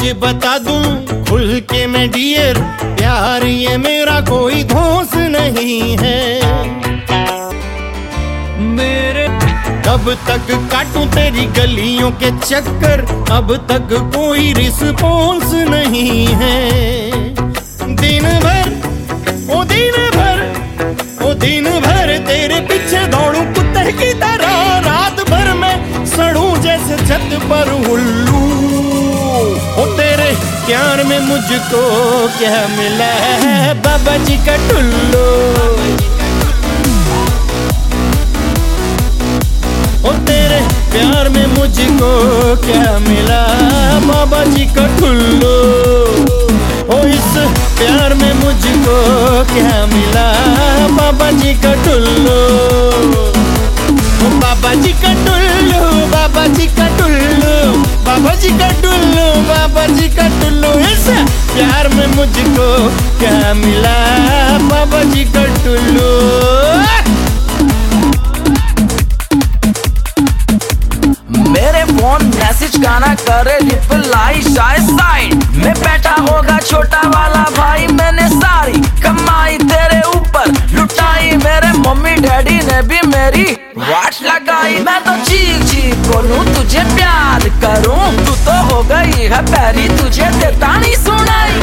बता दूं खुल के मैं डियर, प्यार ये मेरा कोई धोस नहीं है। मेरे कब तक काटूं तेरी गलियों के चक्कर, अब तक कोई रिस्पॉन्स नहीं है। दिन भर ओ दिन भर ओ दिन भर तेरे पीछे दौड़ूं कुत्ते की तरह, रात भर मैं सड़ूं जैसे छत पर उल्लू। ओ तेरे प्यार में मुझको क्या मिला है बाबा जी का टुल्लू। ओ तेरे प्यार में मुझको क्या मिला बाबा जी का टुल्लू। ओ इस प्यार में मुझको क्या मिला बाबा जी का टुल्लू। बाबा जी का टुल्लू, बाबा जी का टुल्लू, बाबा जी का टुल्लू, बाबा जी का टुल्लू। इस प्यार में मुझको क्या मिला बाबा जी का टुल्लू। मेरे फोन मैसेज गाना करे रिप्लाई शायद साइड में बैठा होगा छोटा वाला भाई। मैंने सारी कमाई तेरे ऊपर लुटाई, मेरे मम्मी डैडी ने भी मेरी वाट लगाई। मैं तो चीख चीख बोलूं तुझे प्यार करूं, तू तो हो गई है पैरी, तुझे देता नहीं सुनाई।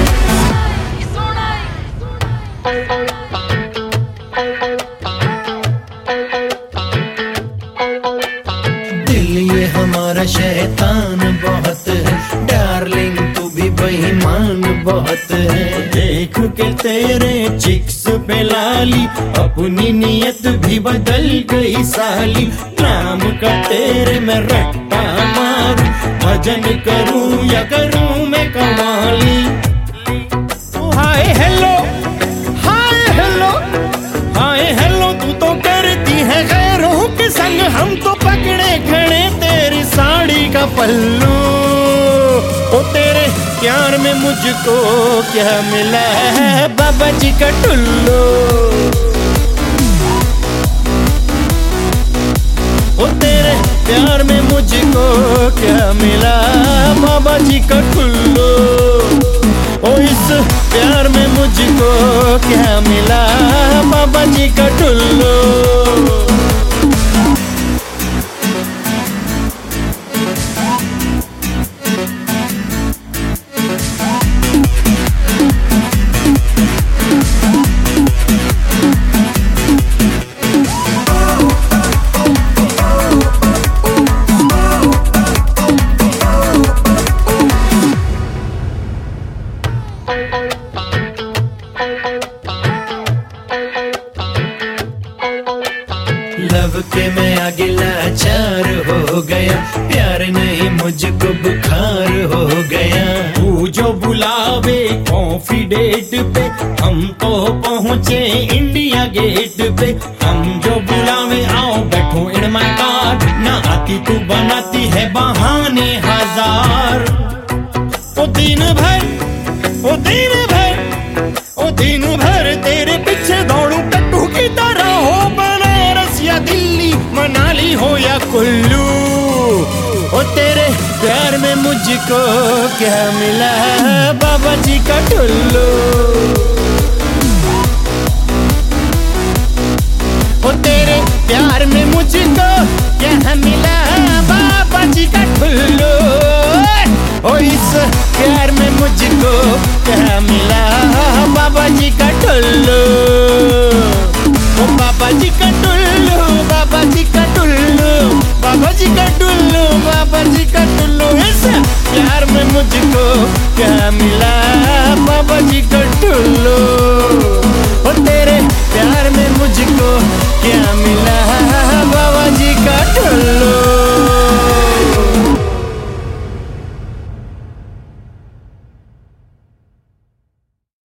दिल ये हमारा शैतान बहुत है, डार्लिंग तू भी बेईमान बहुत है। देख के तेरे चिक्स पे लाली, अपनी नियत भी बदल गई साली। नाम का तेरे मैं रट्टा मारूं, भजन करूं या करूं मैं कवाली। Hi hello, hi hello, hi hello, तू तो करती है गैरों के संग, हम तो पकड़े खड़े तेरी साड़ी का पल्लू। ओ तेरे प्यार में मुझको क्या मिला है बाबा जी का टुल्लू। ओ तेरे प्यार में मुझको क्या मिला बाबा जी का टुल्लू। ओ इस प्यार में मुझको क्या मिला बाबा जी का टुल्लू। लव के मैं आगे लाचार हो गया, प्यार नहीं मुझको बुखार हो गया। तू जो बुलावे कॉफी डेट पे, हम तो पहुँचे इंडिया गेट पे। हम जो बुलावे आओ बैठो इन माय कार, ना आती तू बनाती है बहाने हजार। ओ दिन भर ओ दिन भर ओ दिन भर तेरे पीछे दौड़ूं टट्टू की तरह, हो बनारस या दिल्ली, मनाली हो या कुल्लू। ओ तेरे प्यार में मुझको क्या मिला बाबा जी का टुल्लू। ओ तेरे प्यार में मुझको क्या मिला बाबा जी का टुल्लू। ओ इस प्यार में मुझको क्या मिला बाबा जी का टुल्लू।